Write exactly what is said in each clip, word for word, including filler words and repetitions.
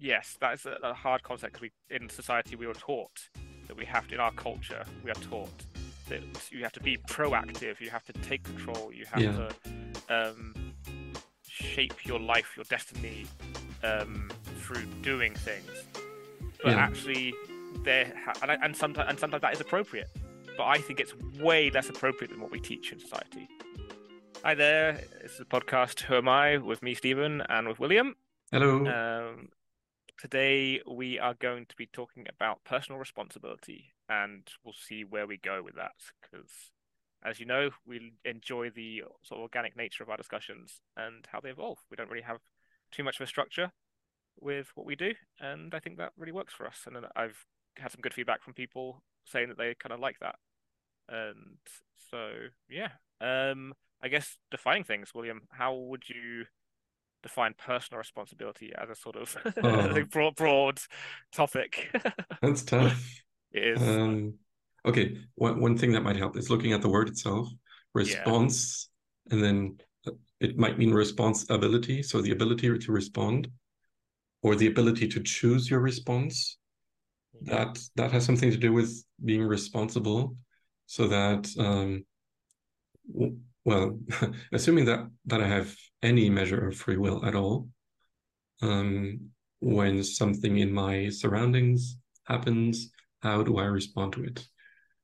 yes, that is a, a hard concept because we in society we were taught that we have to, in our culture we are taught that you have to be proactive, you have to take control, you have Yeah, to um, shape your life, your destiny um, through doing things. But yeah. actually, there ha- and, and sometimes and sometimes that is appropriate. But I think it's way less appropriate than what we teach in society. Hi there, it's the podcast Who Am I with me, Stephen, and with William. Hello. Um, Today we are going to be talking about personal responsibility, and we'll see where we go with that. Because, as you know, we enjoy the sort of organic nature of our discussions and how they evolve. We don't really have too much of a structure with what we do, and I think that really works for us. And then I've had some good feedback from people saying that they kind of like that. And so, yeah. Um, I guess defining things, William, how would you define personal responsibility as a sort of Oh, broad, broad topic? that's tough. It is. Um, okay, one one thing that might help is looking at the word itself, Yeah. response, and then uh, it might mean responsibility, so the ability to respond, or the ability to choose your response. Yeah. That that has something to do with being responsible, so that um, w- well, assuming that that I have any measure of free will at all, um, when something in my surroundings happens, how do I respond to it?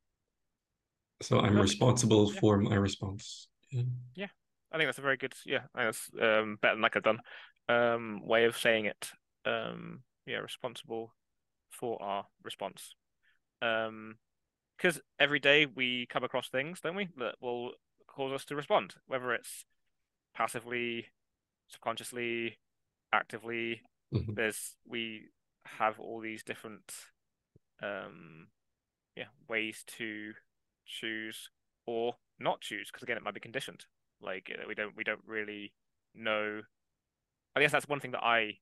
So I'm Perfect. responsible Yeah. for my response. Yeah. Yeah. I think that's a very good, yeah, I think that's um, better than I could have done um, way of saying it. Um, yeah, responsible for our response. Um, because every day we come across things, don't we, that will cause us to respond, whether it's passively, subconsciously, actively. Mhm. There's we have all these different um yeah ways to choose or not choose because again it might be conditioned. Like uh, we don't we don't really know. I guess that's one thing that I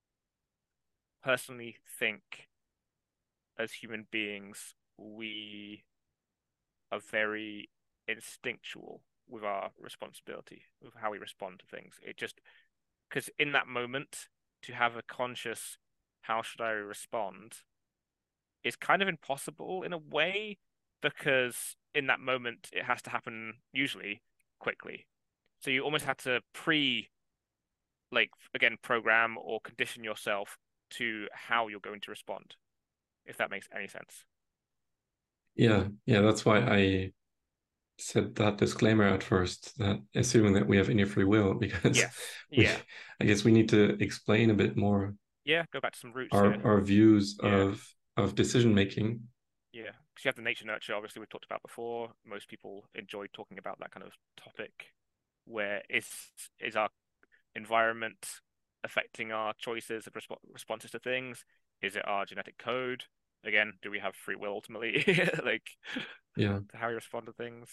personally think as human beings we are very instinctual with our responsibility, with how we respond to things. It just because in that moment to have a conscious how should I respond is kind of impossible in a way because in that moment it has to happen usually quickly. So you almost have to pre like again program or condition yourself to how you're going to respond, if that makes any sense. Yeah, yeah, that's why I said that disclaimer at first, that assuming that we have any free will, because Yes. we, Yeah. I guess we need to explain a bit more Yeah. Go back to some roots our here. our views Yeah. of of decision making. Yeah. Because you have the nature nurture, obviously we've talked about before. Most people enjoy talking about that kind of topic where is is our environment affecting our choices of resp responses to things? Is it our genetic code? Again, do we have free will ultimately? Like Yeah. how we respond to things?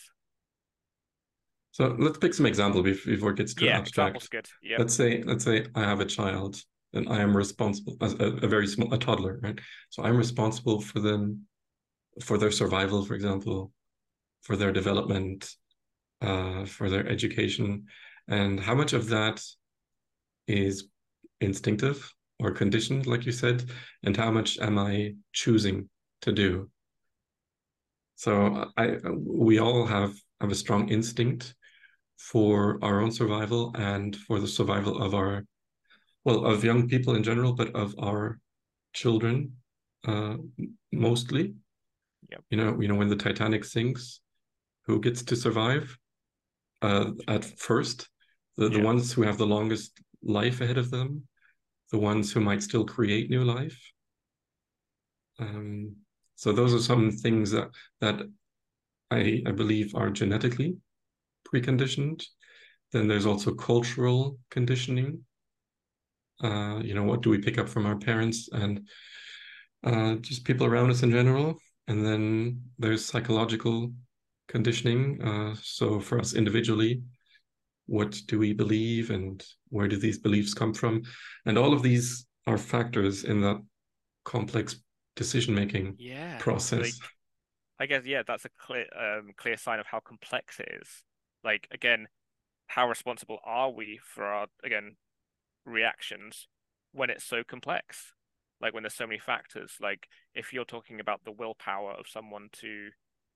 So let's pick some example bef- before it gets too Yeah, examples abstract. good. Yep. Let's say let's say I have a child and I am responsible as a, a very small a toddler, right? So I'm responsible for them for their survival, for example, for their development, uh, for their education, and how much of that is instinctive or conditioned, like you said, and how much am I choosing to do? So I we all have have a strong instinct for our own survival and for the survival of our, well, of young people in general, but of our children, uh, mostly. Yep. You know, you know, when the Titanic sinks, who gets to survive? Uh, at first, the, the Yeah. ones who have the longest life ahead of them, the ones who might still create new life. Um, so those are some things that that I, I believe are genetically preconditioned. Then there's also cultural conditioning. Uh, you know, what do we pick up from our parents and uh, just people around us in general? And then there's psychological conditioning. Uh, so for us individually, what do we believe and where do these beliefs come from? And all of these are factors in that complex decision-making Yeah. process. Like I guess yeah, that's a clear um clear sign of how complex it is. Like again, how responsible are we for our again reactions when it's so complex, like when there's so many factors. Like if you're talking about the willpower of someone to,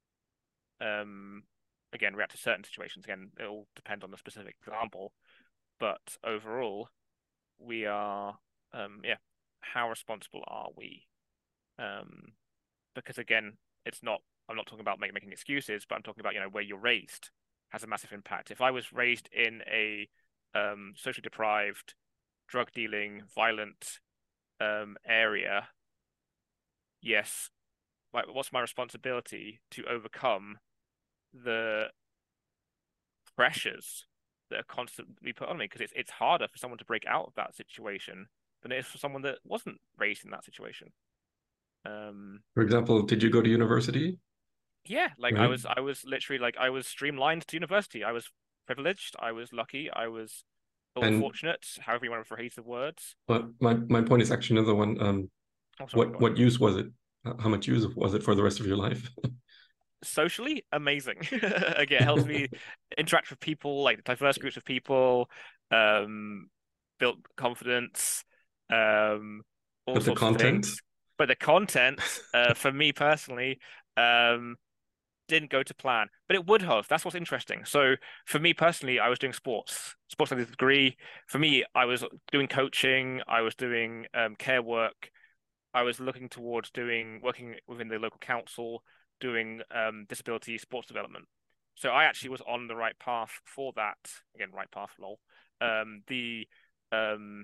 um, again, react to certain situations. Again, it'll depend on the specific example, but overall, we are, um, yeah, how responsible are we? Um, because again, it's not. I'm not talking about make, making excuses, but I'm talking about, you know, where you're raised has a massive impact. If I was raised in a um, socially deprived, drug dealing, violent um, area, yes, like what's my responsibility to overcome the pressures that are constantly put on me? Because it's it's harder for someone to break out of that situation than it is for someone that wasn't raised in that situation. Um, For example, did you go to university? yeah, like I Right. was I was literally like I was streamlined to university. I was privileged. I was lucky. I was or And fortunate, however you want to phrase the words. but my my point is actually another one. Um, Oh, sorry, what go on. what use was it? H- How much use was it for the rest of your life? Socially, amazing. Again, it helps me interact with people, like diverse groups of people, um, built confidence, um, all But the sorts of content, things. But the content, uh, for me personally, um, didn't go to plan, but it would have. That's what's interesting. So for me personally, I was doing sports, sports studies degree. For me, I was doing coaching, I was doing um, care work, I was looking towards doing working within the local council, doing um, disability sports development. So I actually was on the right path for that. Again, right path, lol. Um, the um,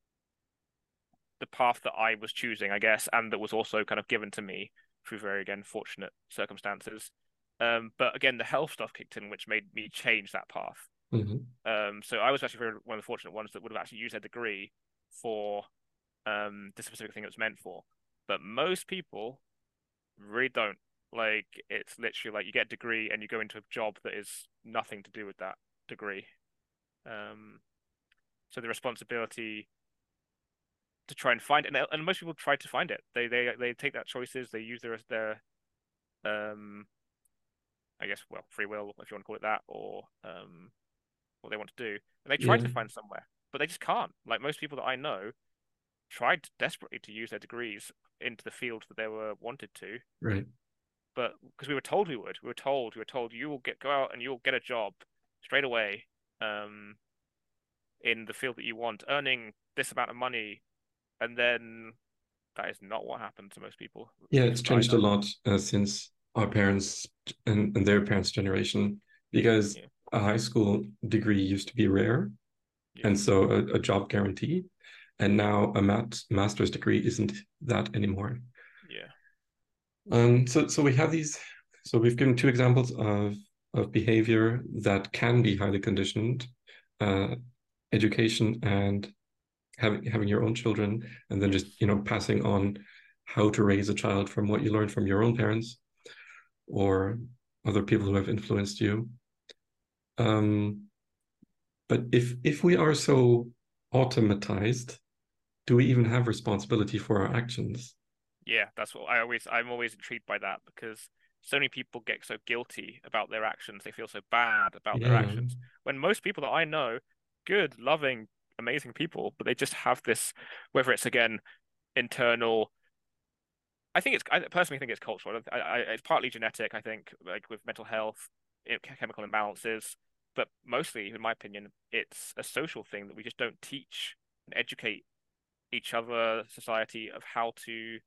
the path that I was choosing, I guess, and that was also kind of given to me through very, again, fortunate circumstances. Um, but again, the health stuff kicked in, which made me change that path. mhm. Um, so I was actually very, one of the fortunate ones that would have actually used their degree for um, the specific thing it was meant for. But most people really don't. Like, it's literally like you get a degree and you go into a job that is nothing to do with that degree. Um, so the responsibility to try and find it, and, and most people try to find it. They they they take that choices. They use their their um, I guess, well, free will, if you want to call it that, or um, what they want to do, and they try Yeah, to find somewhere, but they just can't. Like most people that I know tried desperately to use their degrees into the field that they were wanted to, right. but because we were told we would, we were told, we were told you will get go out and you'll get a job straight away, um, in the field that you want, earning this amount of money, and then that is not what happened to most people, Yeah, at it's least that I changed a know. lot uh, since our parents and, and their parents' generation, because Yeah, a high school degree used to be rare, yeah, and so a, a job guarantee. And now a mat master's degree isn't that anymore. yeah, Um, so so we have these. So we've given two examples of of behavior that can be highly conditioned, uh, education and having having your own children, and then just yes, you know passing on how to raise a child from what you learned from your own parents or other people who have influenced you. Um, but if if we are so automatized, do we even have responsibility for our actions? yeah. That's what I always, I'm always intrigued by that because so many people get so guilty about their actions. They feel so bad about their Yeah, actions when most people that I know, good, loving, amazing people, but they just have this, whether it's again internal. I think it's, I personally think it's cultural. I, I, it's partly genetic, I think, like with mental health, it, chemical imbalances, but mostly, in my opinion, it's a social thing that we just don't teach and educate each other, society, of how to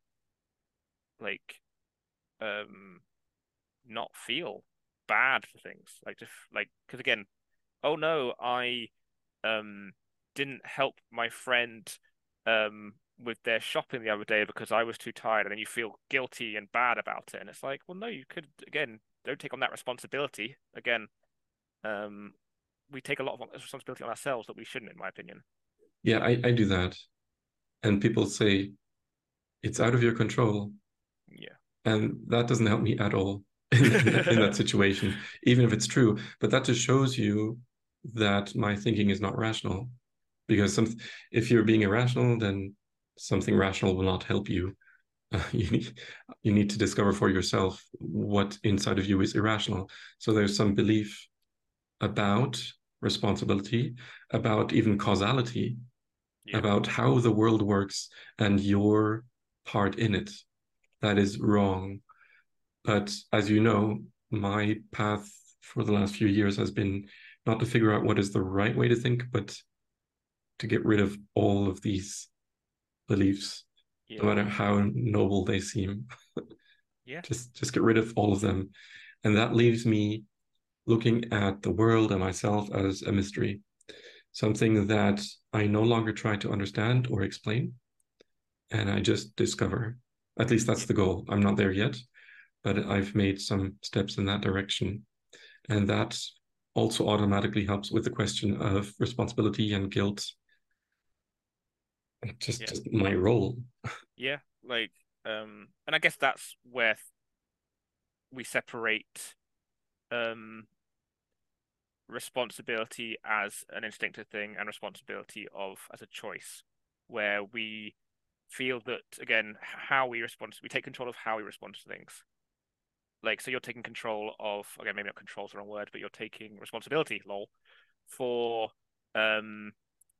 like um not feel bad for things. Like just like because again, oh no, I um didn't help my friend um with their shopping the other day because I was too tired, and then you feel guilty and bad about it. And it's like, well, no, you could again don't take on that responsibility. Again, um, we take a lot of responsibility on ourselves that we shouldn't, in my opinion. yeah, I, I do that. And people say it's out of your control. Yeah. And that doesn't help me at all in, in, that, in that situation, even if it's true. But that just shows you that my thinking is not rational. Because some, if you're being irrational, then something rational will not help you. Uh, you need you need to discover for yourself what inside of you is irrational. So there's some belief about responsibility, about even causality. Yeah. about how the world works and your part in it. That is wrong. But as you know, my path for the last few years has been not to figure out what is the right way to think, but to get rid of all of these beliefs, no Yeah. matter how noble they seem. Yeah. just just get rid of all of them. And that leaves me looking at the world and myself as a mystery, something that I no longer try to understand or explain, and I just discover. At least that's Yeah. the goal. I'm not there yet, but I've made some steps in that direction. And that also automatically helps with the question of responsibility and guilt. Just, Yeah. just my role. Yeah. Like, um, and I guess that's where we separate um responsibility as an instinctive thing and responsibility of as a choice, where we feel that again how we respond, we take control of how we respond to things. Like, so you're taking control of, again, maybe not control is the wrong word, but you're taking responsibility, lol, for um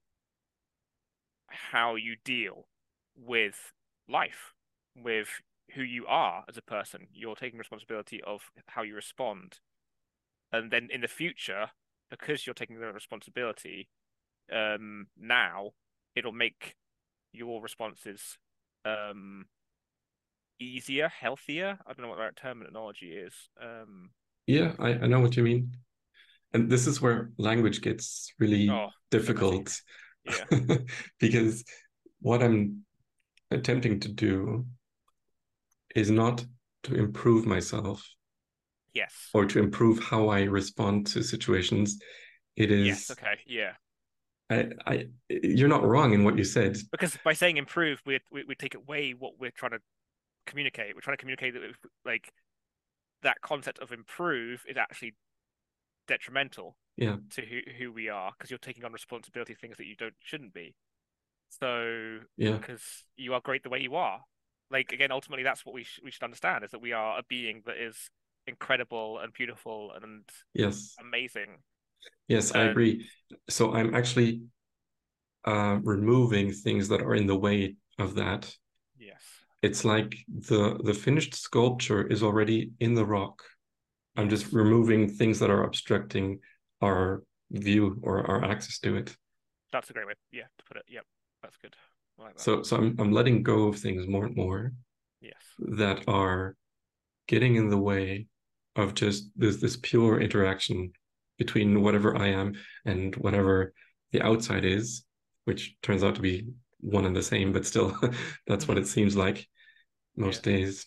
how you deal with life, with who you are as a person. You're taking responsibility of how you respond. And then in the future, because you're taking the responsibility, um, now it'll make your responses um easier, healthier. I don't know what the right terminology is. Um, Yeah, I, I know what you mean. And this is where language gets really oh, so messy. difficult Yeah. because what I'm attempting to do is not to improve myself Yes. or to improve how I respond to situations. It Yes. is, Okay. Yeah. I, I, you're not wrong in what you said. Because by saying improve, we we, we take away what we're trying to communicate. We're trying to communicate that like that concept of improve is actually detrimental Yeah, to who who we are because you're taking on responsibility things that you don't shouldn't be. So yeah, because you are great the way you are. Like again, ultimately, that's what we sh we should understand is that we are a being that is incredible and beautiful and yes, amazing. yes, I And agree. So I'm actually uh, removing things that are in the way of that. yes, It's like the the finished sculpture is already in the rock. I'm just yes, removing things that are obstructing our view or our access to it. that's a great way, yeah, to put it. Yep, that's good. I like that. So so I'm I'm letting go of things more and more Yes, that are getting in the way of just this this pure interaction between whatever I am and whatever the outside is, which turns out to be one and the same, but still that's what it seems like yeah, most days.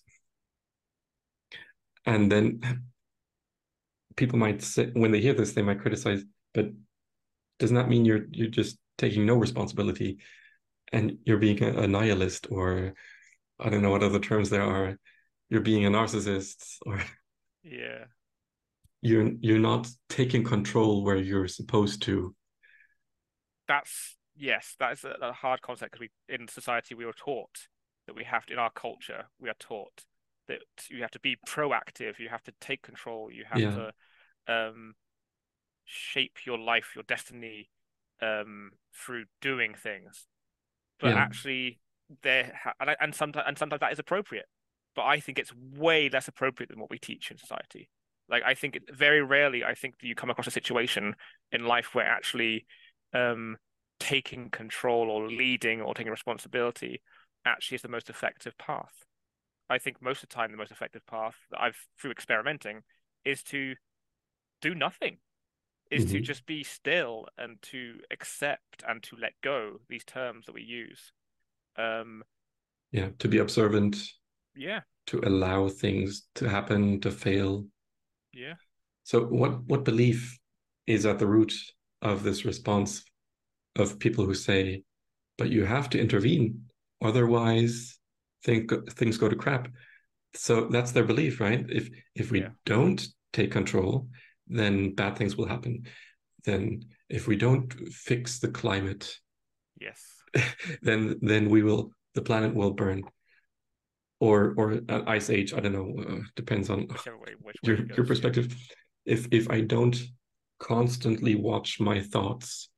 And then people might say when they hear this, they might criticize, but doesn't that mean you're you're just taking no responsibility and you're being a, a nihilist, or I don't know what other terms there are. You're being a narcissist, or yeah. you're you're not taking control where you're supposed to. That's yes, that is a, a hard concept because we in society we were taught that we have to, in our culture we are taught that you have to be proactive, you have to take control, you have Yeah, to um shape your life, your destiny um through doing things. But yeah, actually there ha- and, I- and sometimes and sometimes that is appropriate. But I think it's way less appropriate than what we teach in society. Like I think it, very rarely I think that you come across a situation in life where actually um taking control or leading or taking responsibility actually is the most effective path. I think most of the time the most effective path that I've through experimenting is to do nothing, is to hmm just be still and to accept and to let go these terms that we use. Um, yeah. To be observant, yeah, to allow things to happen, to fail. yeah, So, what what belief is at the root of this response of people who say, "But you have to intervene, otherwise, think things go to crap." So that's their belief, right? If if yeah, we don't take control, then bad things will happen. Then if we don't fix the climate, yes. then then we will the planet will burn, or or an ice age. I don't know. Uh, depends on Whichever way, which way your it your goes. Yeah, perspective. If if I don't constantly watch my thoughts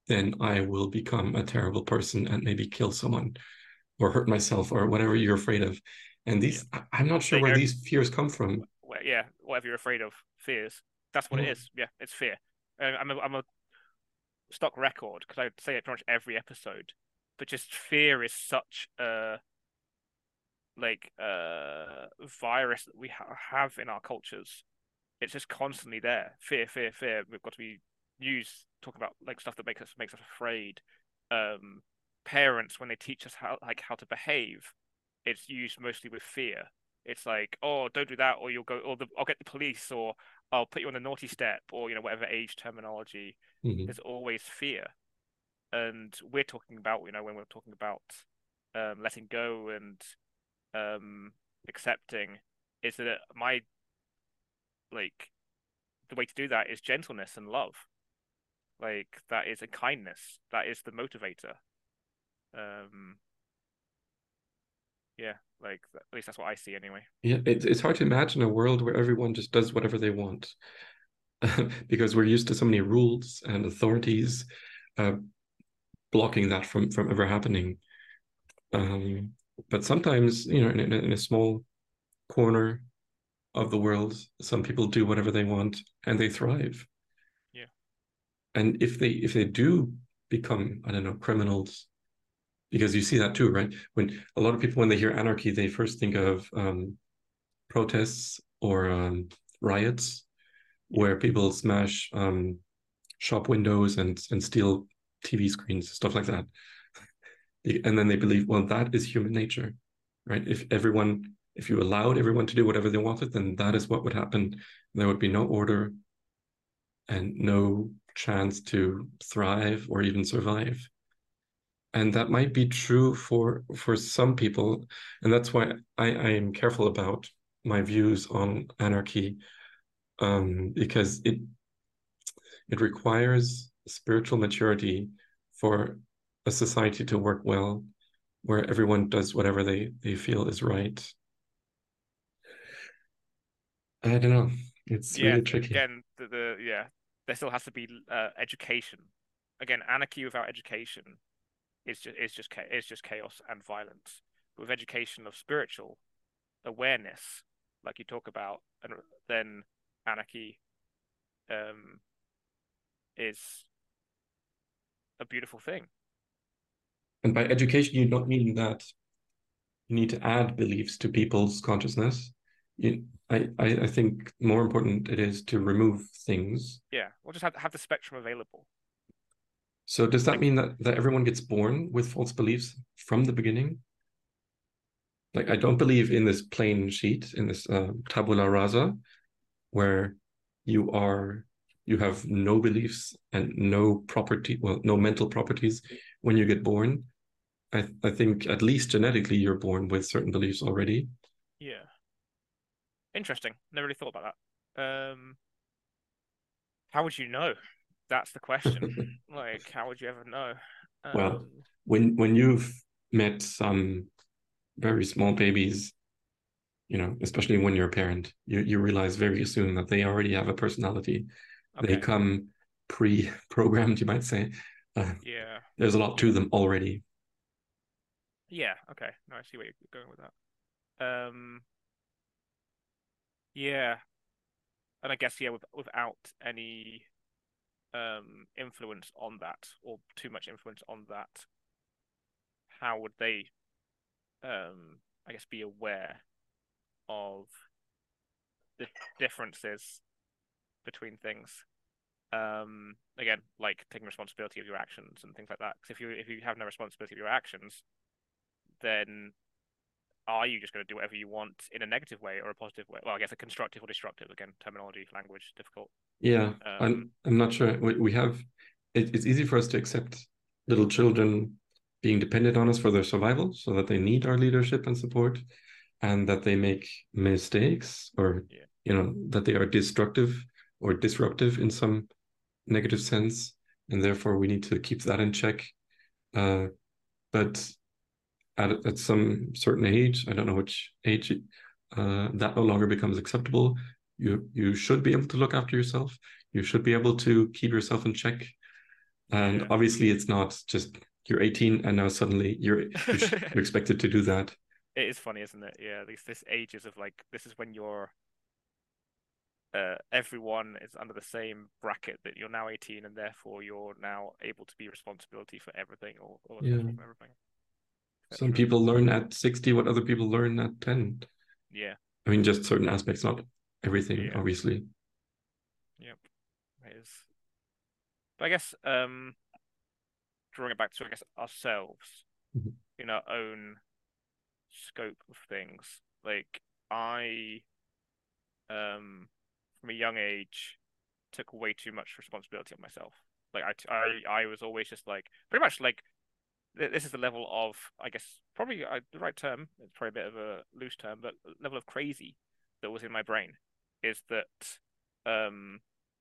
then I will become a terrible person and maybe kill someone or hurt myself or whatever you're afraid of. And Yeah. these, I'm not There sure you where go. these fears come from. Well, yeah, whatever you're afraid of, fears. That's what it Yeah. is. Yeah, it's fear. Uh, I'm a, I'm a stock record because I say it pretty much every episode, but just fear is such a like uh virus that we ha have in our cultures. It's just constantly there. Fear, fear, fear. We've got to be news talking about like stuff that makes us makes us afraid. Um, Parents when they teach us how like how to behave, it's used mostly with fear. It's like, oh, don't do that, or you'll go, or the, I'll get the police, or I'll put you on the naughty step, or you know whatever age terminology. Mhm. There's always fear, and we're talking about you know when we're talking about um, letting go and um, accepting, is that my like the way to do that is gentleness and love. Like that is a kindness. That is the motivator. Um, yeah, like at least that's what I see anyway. Yeah, it, it's hard to imagine a world where everyone just does whatever they want because we're used to so many rules and authorities uh, blocking that from from ever happening. Um, but sometimes, you know, in, in, in a small corner of the world, some people do whatever they want and they thrive. Yeah, And if they if they do become, I don't know, criminals, because you see that too, right? When a lot of people when they hear anarchy, they first think of um, protests or um, riots yeah, where people smash um, shop windows and and steal T V screens, stuff like that. And then they believe, well, that is human nature, right? If everyone, if you allowed everyone to do whatever they wanted, then that is what would happen. There would be no order and no chance to thrive or even survive. And that might be true for for some people, and that's why I, I am careful about my views on anarchy, um, because it it requires spiritual maturity for a society to work well, where everyone does whatever they they feel is right. I don't know. It's yeah. really tricky. Again, the, the yeah, there still has to be uh, education. Again, anarchy without education is just is just is just chaos and violence. With education of spiritual awareness, like you talk about, and then anarchy um, is a beautiful thing. And by education, you don't mean that you need to add beliefs to people's consciousness. You, I, I, I think more important it is to remove things. Yeah, we'll just have have the spectrum available. So does that Like, mean that, that everyone gets born with false beliefs from the beginning? Like, I don't believe in this plain sheet, in this uh, tabula rasa, where you are you have no beliefs and no property, well, no mental properties when you get born. I, I think at least genetically you're born with certain beliefs already. yeah, interesting. Never really thought about that. Um, how would you know? That's the question. Like, how would you ever know? Well, Um, when when you've met some very small babies, you know, especially when you're a parent, you, you realize very soon that they already have a personality. They okay. come pre-programmed, you might say. Uh, Yeah. there's a lot to them already. Yeah. Okay. No, I see where you're going with that. Um, yeah. And I guess, yeah, with, without any um influence on that or too much influence on that, how would they um I guess be aware of the differences between things? Um, again, like taking responsibility of your actions and things like that. Because if you if you have no responsibility of your actions, then are you just going to do whatever you want in a negative way or a positive way? Well, I guess a constructive or destructive. Again, terminology, language, difficult. Yeah, Um, I'm I'm not sure. We, we have it, it's easy for us to accept little children being dependent on us for their survival, so that they need our leadership and support, and that they make mistakes or yeah, you know that they are destructive or disruptive in some negative sense, and therefore we need to keep that in check. Uh, but at at some certain age, I don't know which age, uh, that no longer becomes acceptable. You you should be able to look after yourself. You should be able to keep yourself in check. And Yeah. obviously, it's not just you're eighteen and now suddenly you're you sh you're expected to do that. It is funny, isn't it? Yeah, these this ages of like this is when you're uh everyone is under the same bracket that you're now eighteen and therefore you're now able to be responsibility for everything or, or Yeah. essentially for everything, Some et cetera. people learn at sixty what other people learn at ten. Yeah, I mean, just certain aspects, not everything, yeah, obviously. yep. It is. But I guess um drawing it back to I guess ourselves Mhm. in our own scope of things. Like I um from a young age took way too much responsibility on myself. Like I, I, I was always just like pretty much like this is the level of I guess probably uh, the right term. It's probably a bit of a loose term, but level of crazy that was in my brain is that um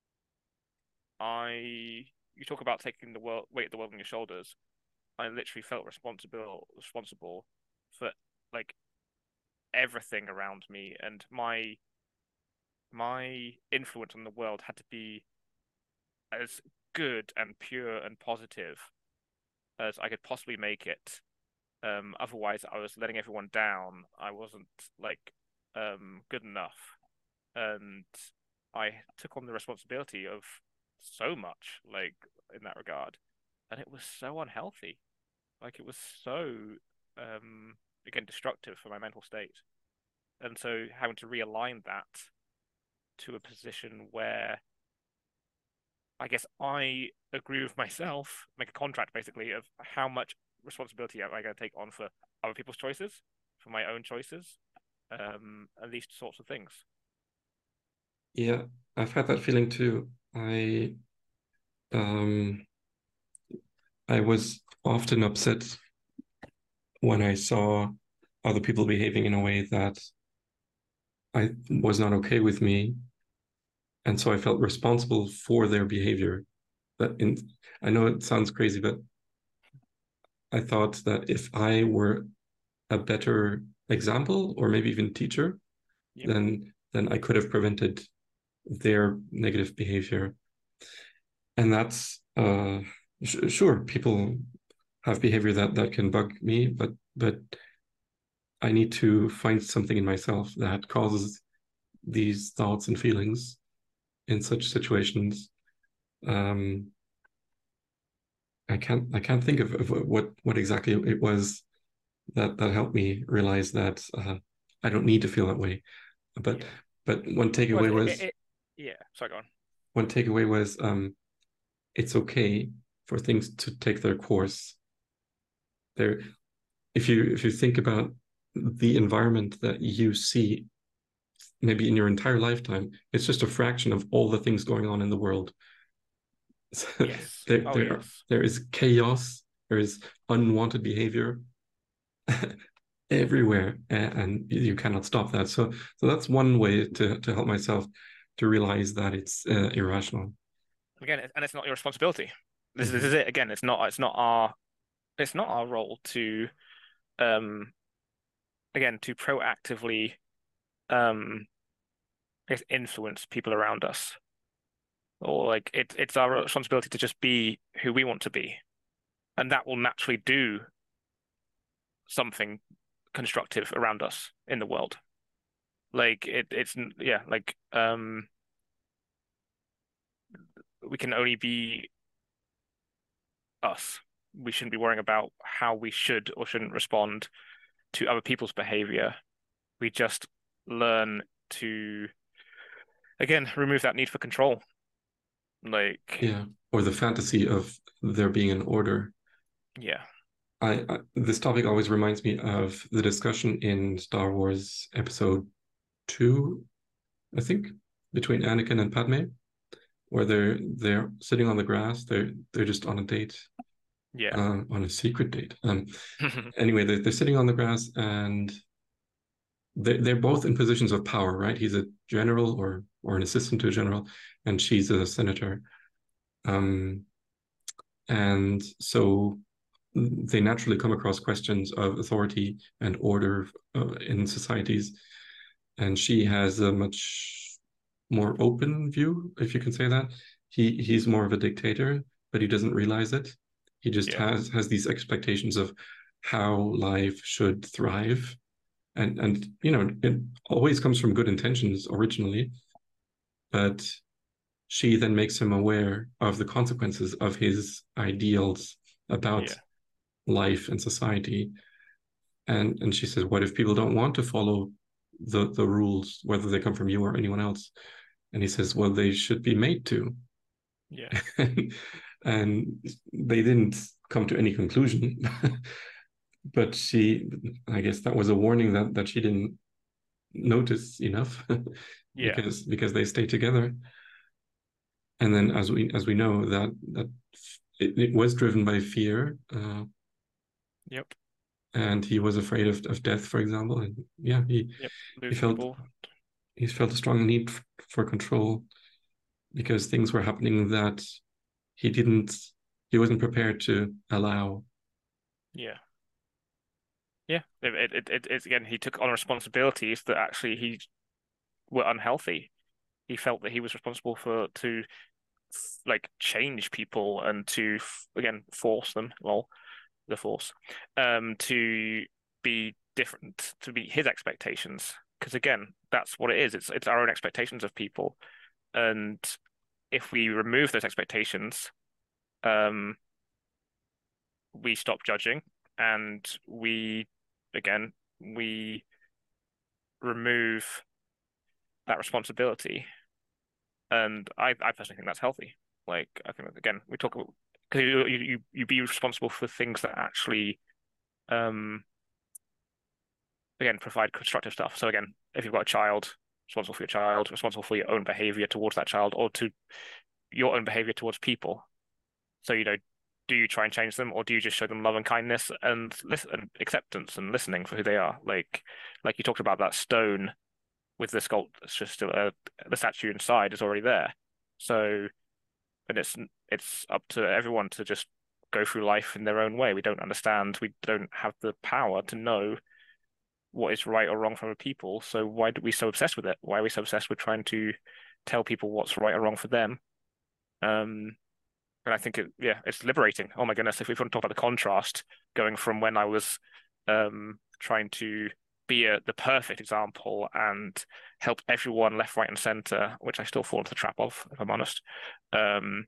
I you talk about taking the world weight of the world on your shoulders. I literally felt responsible responsible for like everything around me, and my my influence on the world had to be as good and pure and positive as I could possibly make it. Um, otherwise, I was letting everyone down. I wasn't like um, good enough, and I took on the responsibility of so much, like in that regard, and it was so unhealthy. Like it was so um, again destructive for my mental state, and so having to realign that to a position where I guess I agree with myself, make a contract basically of how much responsibility am I going to take on for other people's choices, for my own choices, um, and these sorts of things. Yeah, I've had that feeling too. I um I was often upset when I saw other people behaving in a way that I was not okay with me, and so I felt responsible for their behavior. That in I know it sounds crazy, but I thought that if I were a better example or maybe even teacher, Yep. then then I could have prevented their negative behavior. And that's uh sh- sure, people have behavior that that can bug me, but but I need to find something in myself that causes these thoughts and feelings in such situations. Um, I can't I can't think of, of what what exactly it was that that helped me realize that uh, I don't need to feel that way. But Yeah. but one Well, takeaway it, it, was it yeah. Sorry, go on. one takeaway was um, it's okay for things to take their course. There, if you if you think about the environment that you see maybe in your entire lifetime, it's just a fraction of all the things going on in the world. Yes. there, Oh, there, yes. there is chaos, there is unwanted behavior everywhere, and you cannot stop that. So, so that's one way to to help myself to realize that it's uh, irrational. Again, and it's not your responsibility. This, this is Mhm. it. Again, it's not. It's not our. It's not our role to, um, again, to proactively, um, I guess, influence people around us, or like it, it's our responsibility to just be who we want to be, and that will naturally do something constructive around us in the world. Like it, it's yeah, like um, we can only be us. We shouldn't be worrying about how we should or shouldn't respond to other people's behavior. We just learn to, again, remove that need for control. Like, Yeah, or the fantasy of there being an order. yeah, I, I this topic always reminds me of the discussion in Star Wars Episode Two, I think, between Anakin and Padme, where they're they're sitting on the grass. They're they're just on a date, yeah, uh, on a secret date. Um, anyway, they're, they're sitting on the grass and they're, they're both in positions of power, right? He's a general or or an assistant to a general, and she's a senator. Um, and so they naturally come across questions of authority and order uh, in societies. And she has a much more open view, if you can say that. He he's more of a dictator, but he doesn't realize it. He just Yeah. has has these expectations of how life should thrive. And and you know, it always comes from good intentions originally, but she then makes him aware of the consequences of his ideals about Yeah. life and society. And and she says, what if people don't want to follow the the rules, whether they come from you or anyone else? And he says, well, they should be made to. Yeah. And they didn't come to any conclusion. But she, I guess that was a warning that that she didn't notice enough, Yeah. because because they stay together. And then as we as we know that that it, it was driven by fear, uh, Yep. and he was afraid of, of death, for example. And yeah, he Yep. he Losing felt people. he felt a strong need f- for control, because things were happening that he didn't he wasn't prepared to allow. Yeah. Yeah. It, it, it, it, it's again, he took on responsibilities that actually he were unhealthy. He felt that he was responsible for to like change people and to again force them, well, the force, um, to be different, to meet his expectations. Because again, that's what it is. It's it's our own expectations of people, and if we remove those expectations, um, we stop judging, and we again we remove that responsibility. And I, I personally think that's healthy. Like I think that, again, we talk about because you, you you you be responsible for things that actually um again provide constructive stuff. So again, if you've got a child, responsible for your child, responsible for your own behavior towards that child, or to your own behavior towards people. So you know, do you try and change them, or do you just show them love and kindness and listen and acceptance and listening for who they are? Like like you talked about that stone with the sculpt, it's just still uh, the statue inside is already there. So and it's it's up to everyone to just go through life in their own way. We don't understand. We don't have the power to know what is right or wrong from a people. So why are we so obsessed with it? Why are we so obsessed with trying to tell people what's right or wrong for them? Um, and I think it, yeah, it's liberating. Oh my goodness, if we want to talk about the contrast going from when I was um trying to be a, the perfect example and help everyone left, right, and center, which I still fall into the trap of, if I'm honest. Um,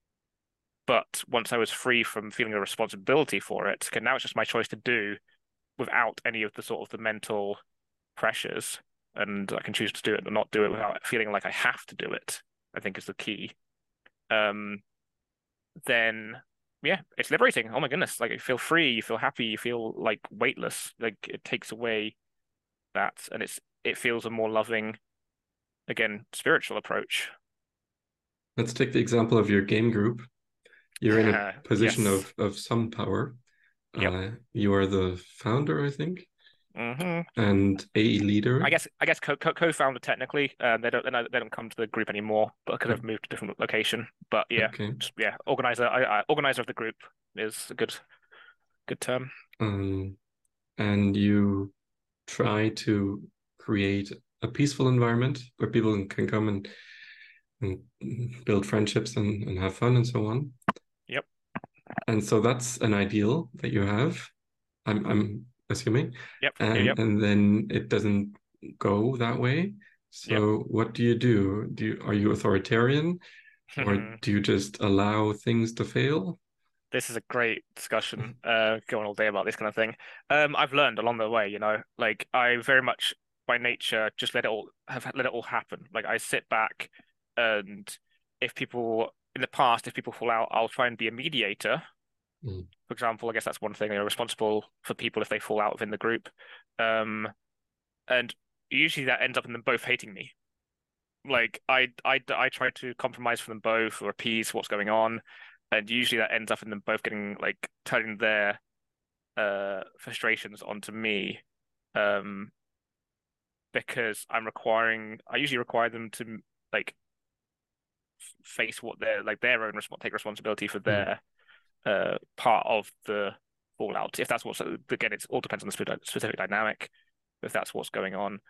but once I was free from feeling a responsibility for it, okay, now it's just my choice to do without any of the sort of the mental pressures, and I can choose to do it or not do it without feeling like I have to do it, I think is the key. Um, then yeah, it's liberating. Oh my goodness, like you feel free, you feel happy, you feel like weightless. Like it takes away that, and it's it feels a more loving, again, spiritual approach. Let's take the example of your game group. You're in a position Yes. of of some power. Yep. Uh, you are the founder, I think, hmm and a I leader. guess I guess co co co-founder technically. Uh, they don't they don't they don't come to the group anymore, but because they've moved to a different location. But yeah, Okay. just, yeah, organizer I, I, organizer of the group is a good good term. Um, and you try to create a peaceful environment where people can come and, and build friendships and, and have fun and so on. Yep. And so that's an ideal that you have, I'm I'm assuming. Yep. Yep. And Yep. and then it doesn't go that way. Yep. So what do you do? Do you, are you authoritarian, or do you just allow things to fail? This is a great discussion. Uh, going all day about this kind of thing. Um, I've learned along the way, you know, like I very much by nature just let it all have let it all happen. Like I sit back and if people in the past, if people fall out, I'll try and be a mediator. Mm. For example, I guess that's one thing. They're responsible for people if they fall out within the group. Um, and usually that ends up in them both hating me. Like I, I, I try to compromise for them both or appease what's going on, and usually that ends up in them both getting like turning their uh frustrations onto me, um, because I'm requiring. I usually require them to like face what they're like their own resp take responsibility for Mm. their uh part of the fallout. If that's what's again, it all depends on the spe- specific dynamic. If that's what's going on,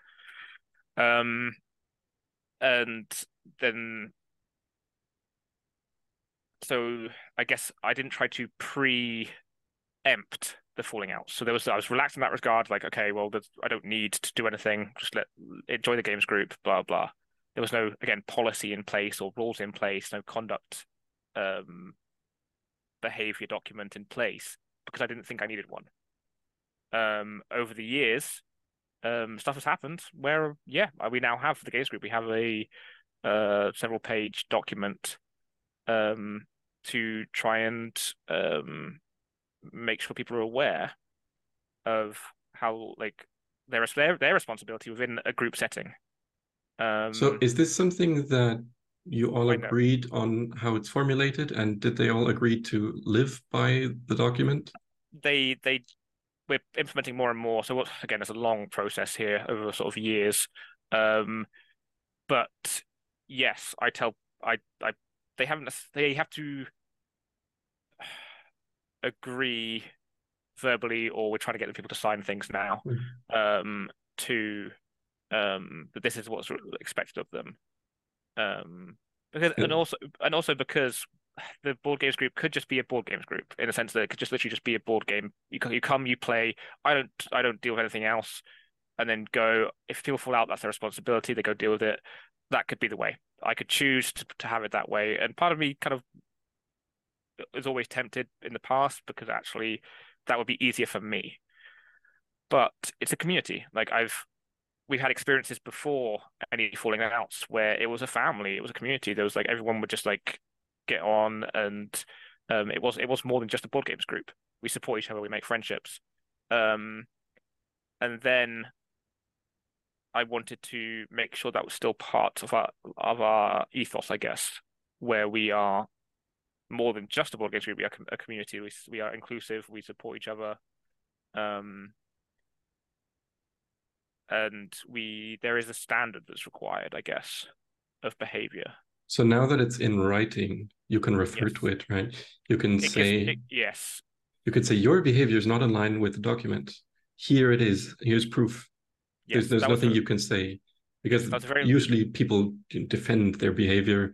um, and then so I guess I didn't try to preempt the falling out. So there was I was relaxed in that regard, like, okay, well, there's, I don't need to do anything, just let enjoy the games group, blah blah. There was no, again, policy in place or rules in place, no conduct um behavior document in place because I didn't think I needed one. Um, over the years, um, stuff has happened where, yeah, we now have the games group. We have a uh, several page document um, to try and um, make sure people are aware of how, like, their their their responsibility within a group setting. So Um, is this something that you all I know agreed on how it's formulated, and did they all agree to live by the document? they they we're implementing more and more. So what, again, it's a long process here over sort of years. Um, but yes, I tell I I they haven't they have to agree verbally, or we're trying to get the people to sign things now, Mm. um, to um that this is what's expected of them. Um, because Yeah. and also and also because the board games group could just be a board games group in a sense that it could just literally just be a board game. You co- you come, you play. I don't I don't deal with anything else, and then go. If people fall out, that's their responsibility. They go deal with it. That could be the way. I could choose to, to have it that way. And part of me kind of is always tempted in the past because actually that would be easier for me. But it's a community. Like I've we've had experiences before any falling outs where it was a family, it was a community. There was like everyone would just like get on, and um it was it was more than just a board games group. We support each other, we make friendships. Um and then I wanted to make sure that was still part of our of our ethos, I guess, where we are more than just a board games group. We are a community. We we are inclusive. We support each other. Um, and we there is a standard that's required, I guess, of behavior. So now that it's in writing, you can refer to Yes, it, right? You can it gives say it. Yes, you could say your behavior is not in line with the document. Here it is. Here's proof. There's yes. there's That was nothing a you can say yes. because That's a very usually people defend their behavior.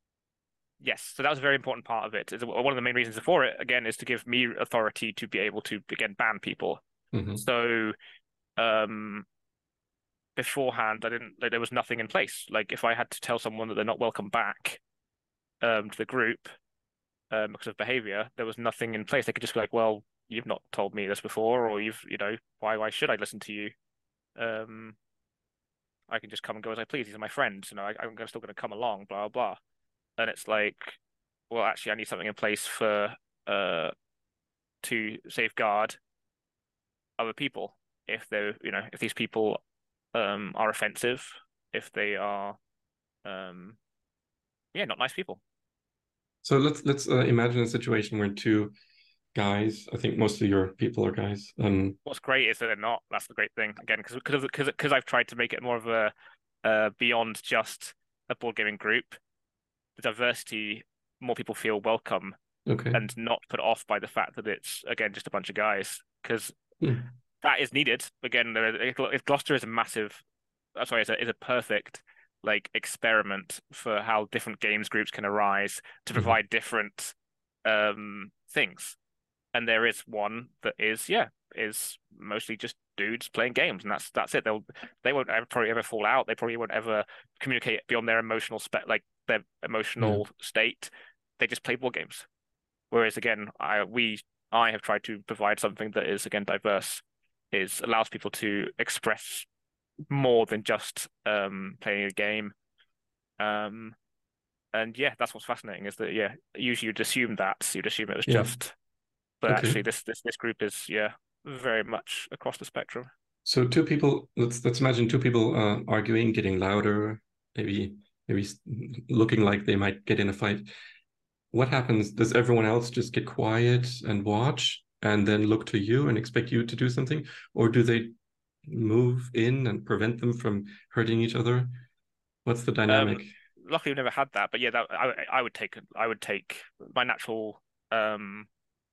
yes. So that was a very important part of it. Is one of the main reasons for it again is to give me authority to be able to again ban people. Mhm. So um beforehand, I didn't like there was nothing in place. Like if I had to tell someone that they're not welcome back um to the group um because of behavior, there was nothing in place. They could just be like, well, you've not told me this before, or you've, you know, why why should I listen to you? Um I can just come and go as I please. These are my friends, you know, I, I'm still going to come along, blah blah. And it's like, well, actually, I need something in place for uh to safeguard other people if they're, you know, if these people um are offensive, if they are um yeah, not nice people. So let's let's uh, imagine a situation where two guys, I think most of your people are guys. Um, What's great is that they're not. That's the great thing. Again, because because because because I've tried to make it more of a uh beyond just a board gaming group. The diversity, more people feel welcome okay. and not put off by the fact that it's again just a bunch of guys, because Hmm. that is needed. Again, there, Gloucester is a massive. uh, Sorry, is a is a perfect like experiment for how different games groups can arise to Mhm. provide different um things. And there is one that is, yeah, is mostly just dudes playing games, and that's that's it. They'll they won't ever, probably ever fall out. They probably won't ever communicate beyond their emotional spe like their Yeah. emotional state. They just play board games. Whereas again, I we I have tried to provide something that is again diverse, is allows people to express more than just um playing a game. Um and yeah, that's what's fascinating is that, yeah, usually you'd assume that you'd assume it was Yeah. just, but Okay. actually this this this group is, yeah, very much across the spectrum. So two people, let's let's imagine two people uh, arguing, getting louder, maybe maybe s- looking like they might get in a fight. What happens? Does everyone else just get quiet and watch and then look to you and expect you to do something? Or do they move in and prevent them from hurting each other? What's the Um, dynamic? luckily we've never had that, but yeah, that I I would take I would take my natural um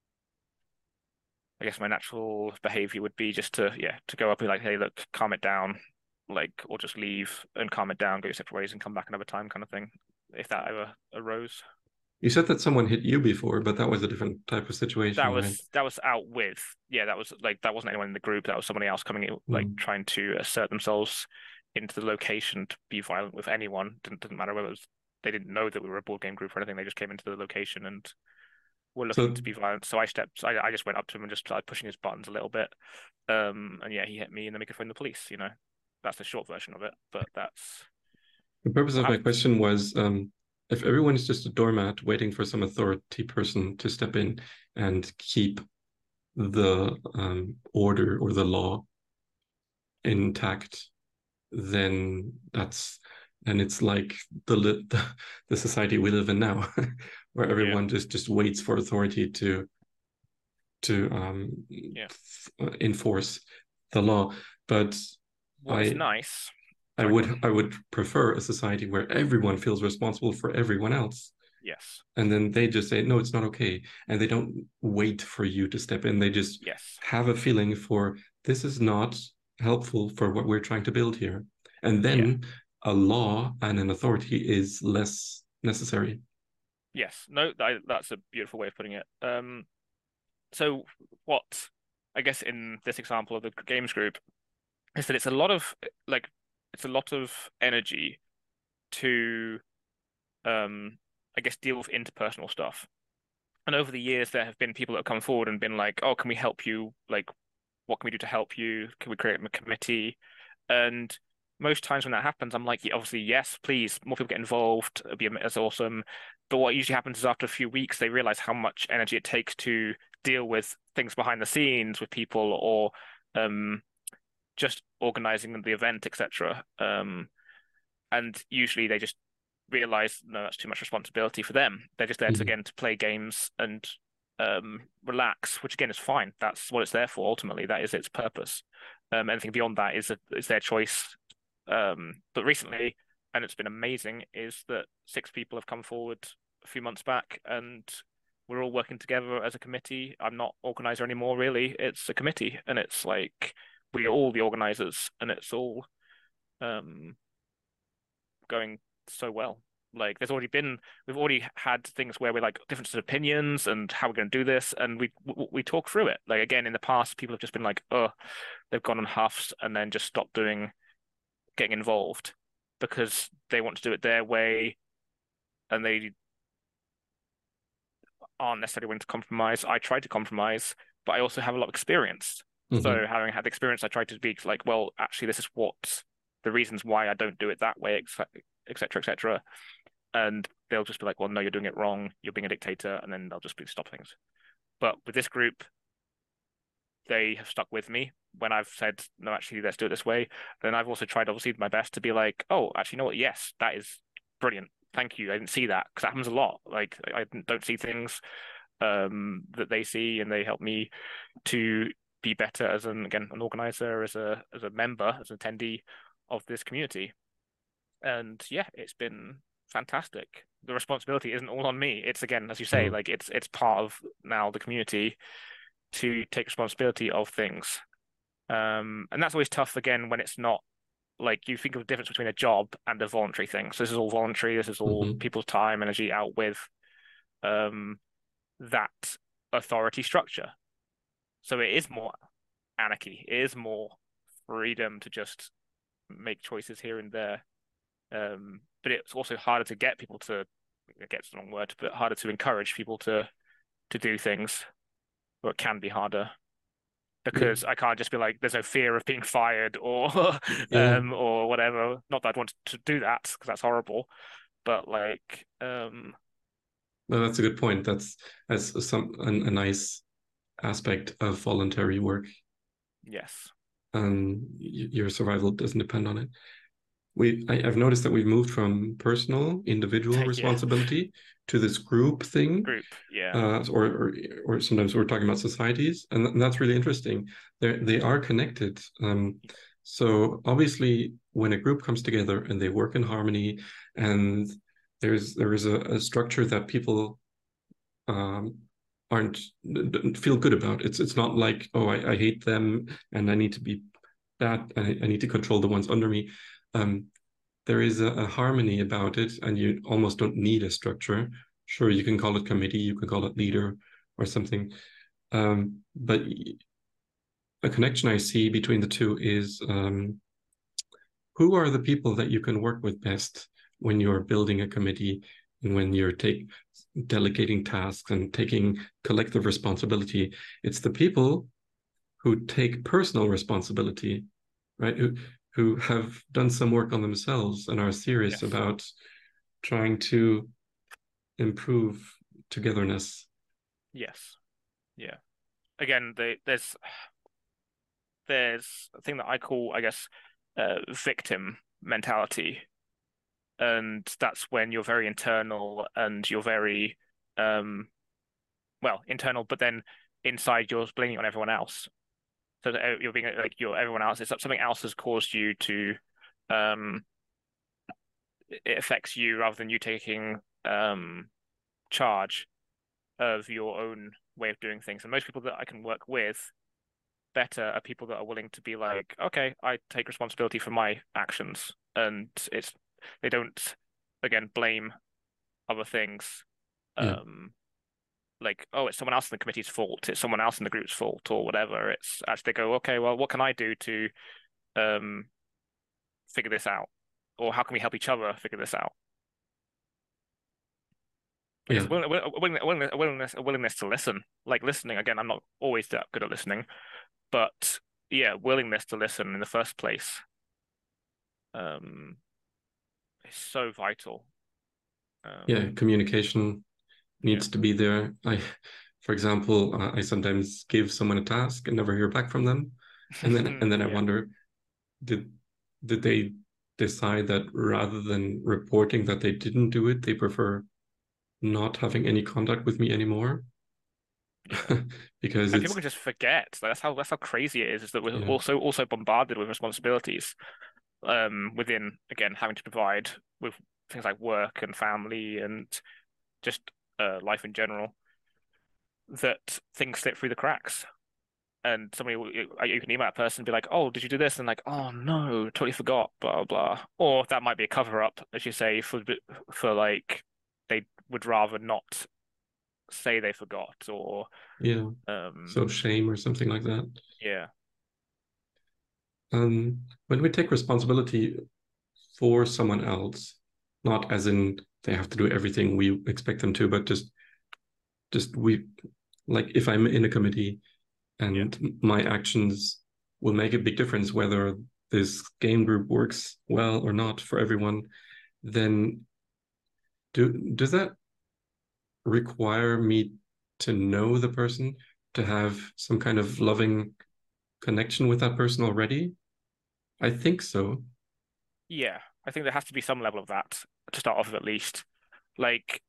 I guess my natural behavior would be just to, yeah, to go up and be like, hey, look, calm it down, like, or just leave and calm it down, go your separate ways and come back another time kind of thing, if that ever arose. You said that someone hit you before, but that was a different type of That situation, right? was that was out with yeah, that was like that wasn't anyone in the group. That was somebody else coming in, like Mm. trying to assert themselves into the location to be violent with anyone. Didn't didn't matter whether it was they didn't know that we were a board game group or anything. They just came into the location and were looking So to be violent. So I stepped, I, I just went up to him and just started pushing his buttons a little bit. Um, and yeah, he hit me, and then we could phone the police. You know, that's the short version of it. But that's the purpose what of my happens. question was, um, if everyone is just a doormat waiting for some authority person to step in and keep the um, order or the law intact, then that's and it's like the the, the society we live in now, where Yeah, everyone just just waits for authority to to um, yeah. enforce the law. But What is I nice? I Sorry, go on. would I would prefer a society where everyone feels responsible for everyone else. Yes, And then they just say, no, it's not okay. And they don't wait for you to step in. They just yes, have a feeling for this is not helpful for what we're trying to build here. And yeah, then a law and an authority is less necessary. yes. No, that, that's a beautiful way of putting it. Um, so what I guess in this example of the games group is that it's a lot of like it's a lot of energy to um I guess deal with interpersonal stuff. And over the years, there have been people that have come forward and been like, "Oh, can we help you? Like, what can we do to help you? Can we create a committee?" And most times when that happens, I'm like, yeah, obviously, yes, please, more people get involved. It'd be that's awesome. But what usually happens is after a few weeks, they realize how much energy it takes to deal with things behind the scenes with people or um, just organizing the event, et cetera. Um, and usually they just realize no, that's too much responsibility for them. They're just there to Mhm. again to play games and um, relax, which again is fine. That's what it's there for. Ultimately, that is its purpose. Um, anything beyond that is a, is their choice. Um, but recently, and it's been amazing, is that six people have come forward a few months back, and we're all working together as a committee. I'm not organizer anymore, really. It's a committee, and it's like we are all the organizers, and it's all um, going so well. Like there's already been we've already had things where we're like differences of opinions and how we're going to do this, and we we talk through it. Like again, in the past, people have just been like, oh, they've gone on huffs and then just stopped doing getting involved because they want to do it their way and they aren't necessarily willing to compromise. I try to compromise, but I also have a lot of experience. Mhm. So having had experience, I try to be like, well, actually, this is what the reasons why I don't do it that way, et cetera, et cetera. And they'll just be like, well, no, you're doing it wrong. You're being a dictator. And then they'll just be stop things. But with this group, they have stuck with me when I've said, no, actually, let's do it this way. Then I've also tried, obviously, my best to be like, oh, actually, you know what? Yes, that is brilliant. Thank you. I didn't see that because that happens a lot. Like, I don't see things um, that they see, and they help me to be better as an again an organizer, as a as a member, as an attendee of this community. And yeah, it's been fantastic. The responsibility isn't all on me. It's again, as you say, Mm. like it's it's part of now the community to take responsibility of things. Um, and that's always tough again when it's not like you think of the difference between a job and a voluntary thing. So this is all voluntary. This is all Mhm. people's time, energy out with um that authority structure. So it is more anarchy. It is more freedom to just make choices here and there. Um, but it's also harder to get people to, I guess the wrong word, but harder to encourage people to to do things, or it can be harder Yeah. because I can't just be like, there's no fear of being fired or Yeah. um or whatever. Not that I'd want to do that because that's horrible, but like um No, that's a good point. That's that's some a, a nice aspect of voluntary work. yes, Um, y- your survival doesn't depend on it. We I, I've noticed that we've moved from personal, individual yeah, responsibility to this group thing, group, yeah, uh, or, or or sometimes we're talking about societies, and, th- and that's really interesting. They they are connected. Um, so obviously, when a group comes together and they work in harmony, and there's there is a, a structure that people um, aren't feel good about. It's it's not like, oh, I, I hate them and I need to be bad. I, I need to control the ones under me. Um, there is a, a harmony about it, and you almost don't need a structure. sure, you can call it committee, you can call it leader or something. Um, but a connection I see between the two is um, who are the people that you can work with best when you're building a committee and when you're take delegating tasks and taking collective responsibility. It's the people who take personal responsibility, right? Who who have done some work on themselves and are serious Yes. about trying to improve togetherness. Yes. Yeah. Again, the, there's there's a thing that I call, I guess, uh, victim mentality, and that's when you're very internal and you're very, um, well, internal, but then inside you're blaming on everyone else. So that you're being like you're everyone else. It's something else has caused you to, um, it affects you rather than you taking um charge of your own way of doing things. And most people that I can work with better are people that are willing to be like, okay, I take responsibility for my actions, and it's they don't again blame other things. Yeah, Um, like, oh, it's someone else in the committee's fault, it's someone else in the group's fault, or whatever. It's actually they go, okay, well, what can I do to um figure this out, or how can we help each other figure this out? I guess yeah, a willing, a willing, a willingness, a willingness, a willingness to listen. Like listening again, I'm not always that good at listening, but yeah, willingness to listen in the first place um is so vital. yeah. Um, Communication yeah. needs to be there. I, for example, uh, I sometimes give someone a task and never hear back from them, and then and then I Yeah. wonder, did did they decide that rather than reporting that they didn't do it, they prefer not having any contact with me anymore? Yeah. Because And people it's can just forget. Like, that's how that's how crazy it is, is that we're yeah, also also bombarded with responsibilities um within again having to provide with things like work and family and just uh life in general, that things slip through the cracks. And somebody will, you you can email that person and be like, "Oh, did you do this?" And like, "Oh no, totally forgot." Blah blah. Or that might be a cover up, as you say, for for like they would rather not say they forgot, or yeah. um So shame or something like that. yeah, Um, when we take responsibility for someone else, not as in they have to do everything we expect them to, but just just we like if I'm in a committee yeah, and my actions will make a big difference whether this game group works well or not for everyone, then do does that require me to know the person, to have some kind of loving connection with that person already? I think so. yeah. I think there has to be some level of that to start off with at least. Like,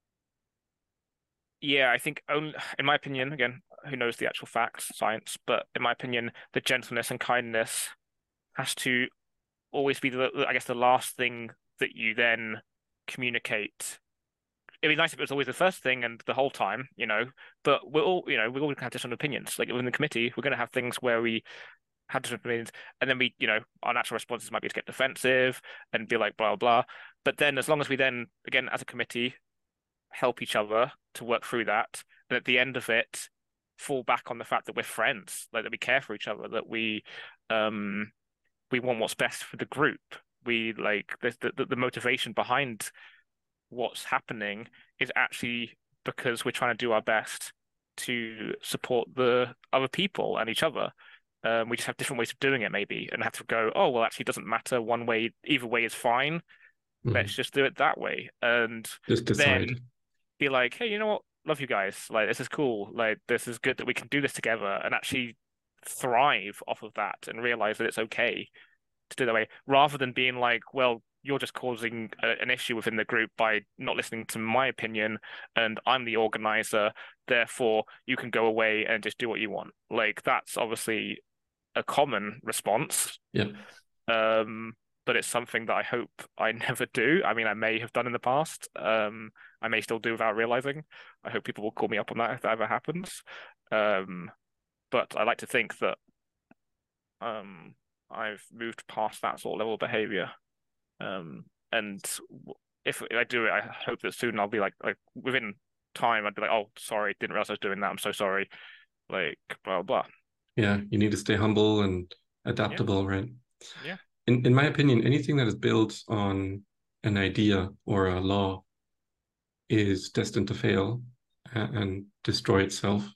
yeah, I think only, in my opinion, again, who knows the actual facts, science, but in my opinion, the gentleness and kindness has to always be the, I guess, the last thing that you then communicate. It'd be nice if it was always the first thing and the whole time, you know. But we're all, you know, we're all gonna have different opinions. Like within the committee, we're gonna have things where we have different opinions, and then we, you know, our natural responses might be to get defensive and be like blah blah. But then, as long as we then, again, as a committee, help each other to work through that, and at the end of it, fall back on the fact that we're friends, like that we care for each other, that we, um, we want what's best for the group. We like the the, the motivation behind what's happening is actually because we're trying to do our best to support the other people and each other. Um, we just have different ways of doing it, maybe, and have to go, oh, well, actually, it doesn't matter. One way, either way is fine. Let's Mhm. just do it that way. And Just then decide. be like, hey, you know what? Love you guys. Like, this is cool. Like, this is good that we can do this together and actually thrive off of that and realize that it's okay to do it that way, rather than being like, well, you're just causing a, an issue within the group by not listening to my opinion, and I'm the organizer, therefore you can go away and just do what you want. Like that's obviously a common response, Yeah. um, but it's something that I hope I never do. I mean, I may have done in the past. Um, I may still do without realizing. I hope people will call me up on that if that ever happens. Um, but I like to think that um, I've moved past that sort of level of behavior. Um, and if I do it, I hope that soon I'll be like like within time I'd be like, oh, sorry, didn't realize I was doing that. I'm so sorry. Like blah blah. Yeah, you need to stay humble and Yeah, adaptable, right? yeah, In in my opinion, anything that is built on an idea or a law is destined to fail and, and destroy itself.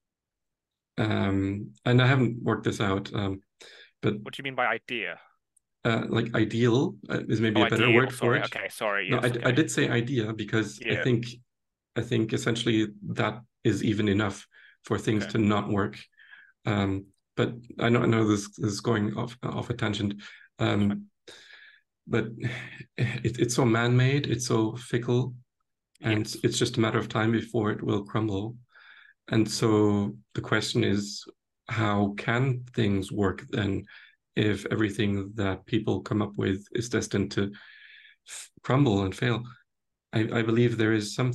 Um, and I haven't worked this out, um, but what do you mean by idea? uh, like ideal uh, is maybe Oh, a better ideal. word for Sorry. it. Okay. Sorry. No, Yes. I, I Okay. did say idea because I Yeah. think I think essentially that is even enough for things Okay. to not work. Um, but I know I know this, this is going off off a tangent. That's fine. Um, but it, it's so man-made, it's so fickle, and Yes. it's just a matter of time before it will crumble. And so the question is, how can things work then if everything that people come up with is destined to f- crumble and fail? I, I believe there is some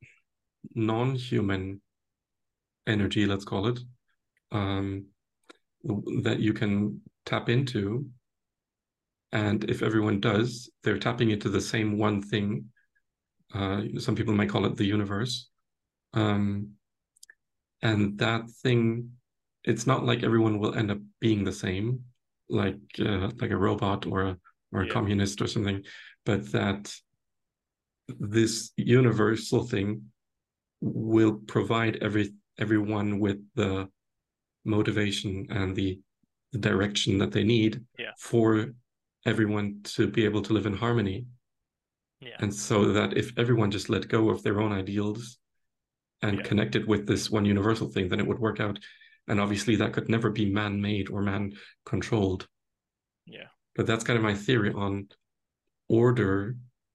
non-human energy, let's call it, um, that you can tap into. And if everyone does, they're tapping into the same one thing. Uh, some people might call it the universe. Um, and that thing, it's not like everyone will end up being the same, like uh, like a robot or a or a Yeah. communist or something, but that this universal thing will provide every everyone with the motivation and the, the direction that they need Yeah. for everyone to be able to live in harmony. Yeah. And so that if everyone just let go of their own ideals and Yeah. connected with this one universal thing, then it would work out. And obviously, that could never be man made or man controlled. Yeah. But that's kind of my theory on order,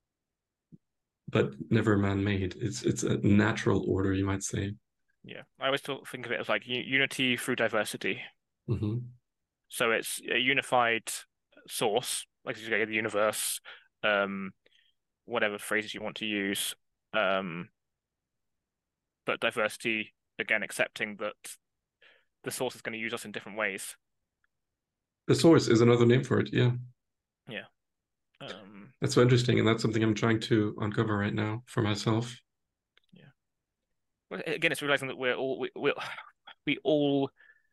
but never man made. It's it's a natural order, you might say. Yeah. I always thought, think of it as like unity through diversity. Mm-hmm. So it's a unified source, like you say, the universe, um, whatever phrases you want to use. Um, but diversity, again, accepting that the source is going to use us in different ways. The source is another name for it. Yeah, Yeah. Um, that's so interesting, and that's something I'm trying to uncover right now for myself. yeah. Well, again, it's realizing that we're all we we we all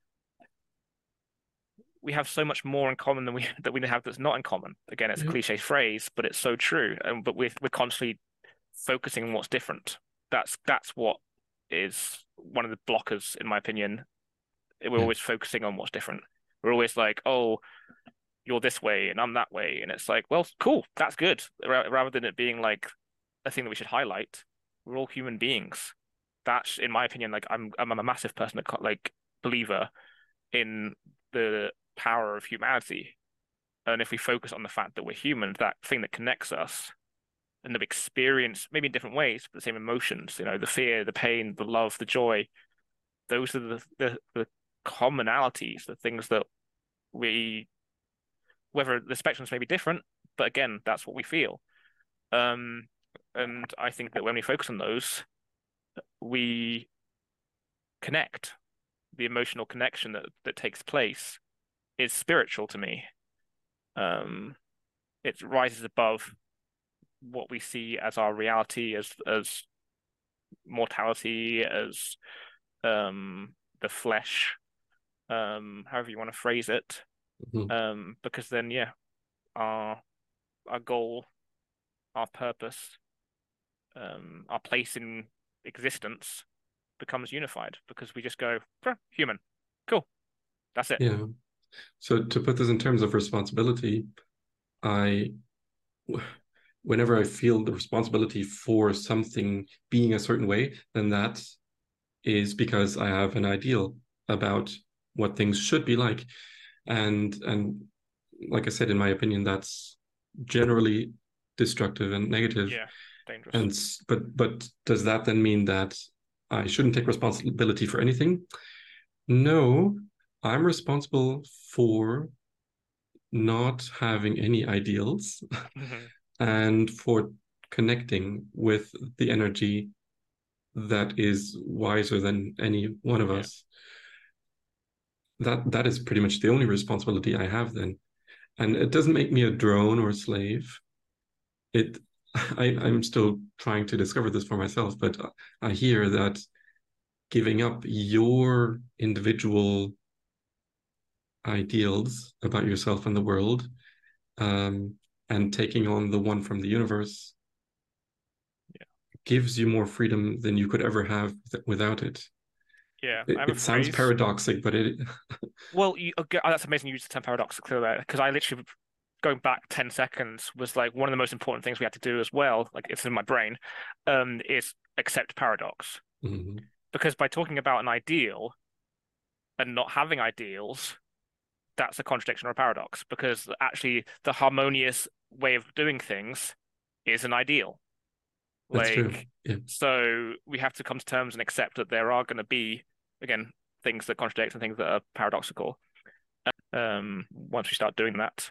we have so much more in common than we that we have that's not in common. Again, it's a Yeah, cliche phrase, but it's so true. And but we're we're constantly focusing on what's different. That's that's what is one of the blockers, in my opinion. We're yeah, always focusing on what's different. We're always like, oh, you're this way and I'm that way, and it's like, well, cool, that's good. Rather than it being like a thing that we should highlight, we're all human beings. That's, in my opinion, like I'm I'm a massive person that like believer in the power of humanity. And if we focus on the fact that we're human, that thing that connects us and that we experience maybe in different ways, but the same emotions, you know, the fear, the pain, the love, the joy, those are the the, the commonalities, the things that we, whether the spectrums may be different, but again, that's what we feel. Um, and I think that when we focus on those, we connect. The emotional connection that that takes place is spiritual to me. Um, it rises above what we see as our reality, as as mortality, as um the flesh, um, however you want to phrase it. mhm. Um, because then yeah, our our goal, our purpose, um, our place in existence becomes unified because we just go, "Huh, human, cool, that's it." Yeah. So to put this in terms of responsibility, I whenever I feel the responsibility for something being a certain way, then that is because I have an ideal about what things should be like. And and like I said, in my opinion, that's generally destructive and negative. Yeah, dangerous. And but but does that then mean that I shouldn't take responsibility for anything? No, I'm responsible for not having any ideals and for connecting with the energy that is wiser than any one of Yeah, us. That that is pretty much the only responsibility I have then. And it doesn't make me a drone or a slave. It I, I'm still trying to discover this for myself, but I hear that giving up your individual ideals about yourself and the world, um, and taking on the one from the universe Yeah. gives you more freedom than you could ever have without it. Yeah, I It, have a it sounds phrase. paradoxic, but it, Well, you, okay, oh, that's amazing you used the term paradox there, because I literally, going back ten seconds, was like one of the most important things we had to do as well, like it's in my brain, um, is accept paradox. Mhm. Because by talking about an ideal and not having ideals, that's a contradiction or a paradox, because actually the harmonious way of doing things is an ideal. That's true. Like, Yeah. so we have to come to terms and accept that there are going to be, again, things that contradict and things that are paradoxical. Um, once we start doing that,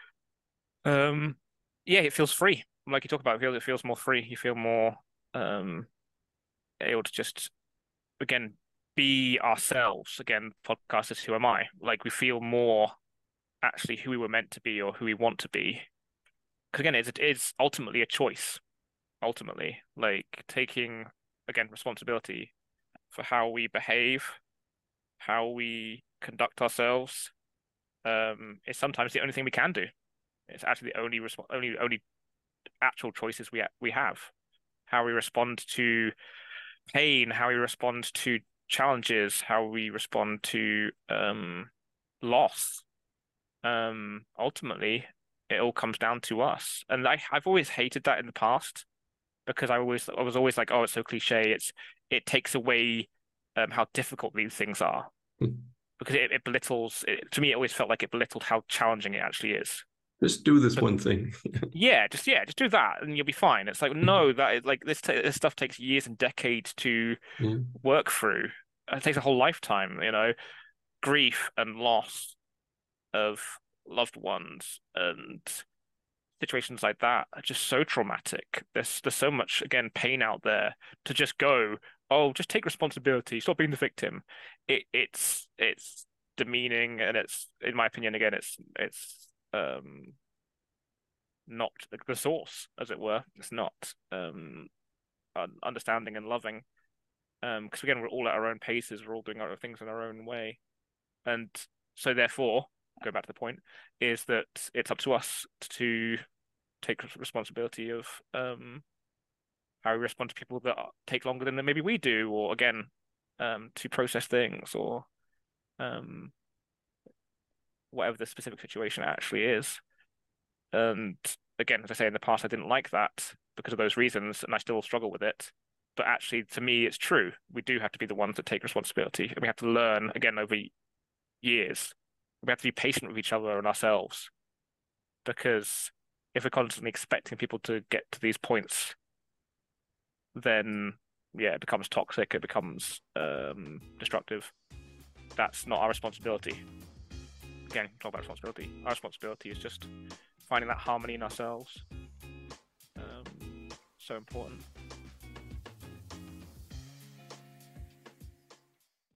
um, yeah, it feels free. Like you talk about, it feels it feels more free. You feel more um able to just again be ourselves. Again, podcast is who am I? Like we feel more actually who we were meant to be or who we want to be. Because again, it's it's ultimately a choice. Ultimately, like taking again responsibility for how we behave, how we conduct ourselves, um, is sometimes the only thing we can do. It's actually the only resp only only actual choices we ha we have. How we respond to pain, how we respond to challenges, how we respond to um, loss. Um, ultimately, it all comes down to us. And I, I've always hated that in the past because I always I was always like, oh, it's so cliche. It's it takes away um, how difficult these things are because it, it belittles. It, to me, it always felt like it belittled how challenging it actually is. Just do this But one thing. yeah, just yeah, just do that and you'll be fine. It's like no, that is like this this stuff takes years and decades to Yeah. work through. It takes a whole lifetime, you know, grief and loss of loved ones and situations like that are just so traumatic. There's there's so much again pain out there to just go, oh, just take responsibility, stop being the victim. It it's it's demeaning and it's in my opinion again it's it's um not the, the source as it were. It's not um understanding and loving. Um, because again we're all at our own paces, we're all doing our things in our own way. And so therefore, go back to the point, is that it's up to us to take responsibility of um how we respond to people that take longer than maybe we do, or again, um, to process things or um whatever the specific situation actually is. And again, as I say, in the past I didn't like that because of those reasons, and I still struggle with it. But actually, to me, it's true. We do have to be the ones that take responsibility, and we have to learn again over years. We have to be patient with each other and ourselves because if we're constantly expecting people to get to these points, then yeah, it becomes toxic, it becomes um, destructive. That's not our responsibility. Again, talk about responsibility. Our responsibility is just finding that harmony in ourselves. Um, so important.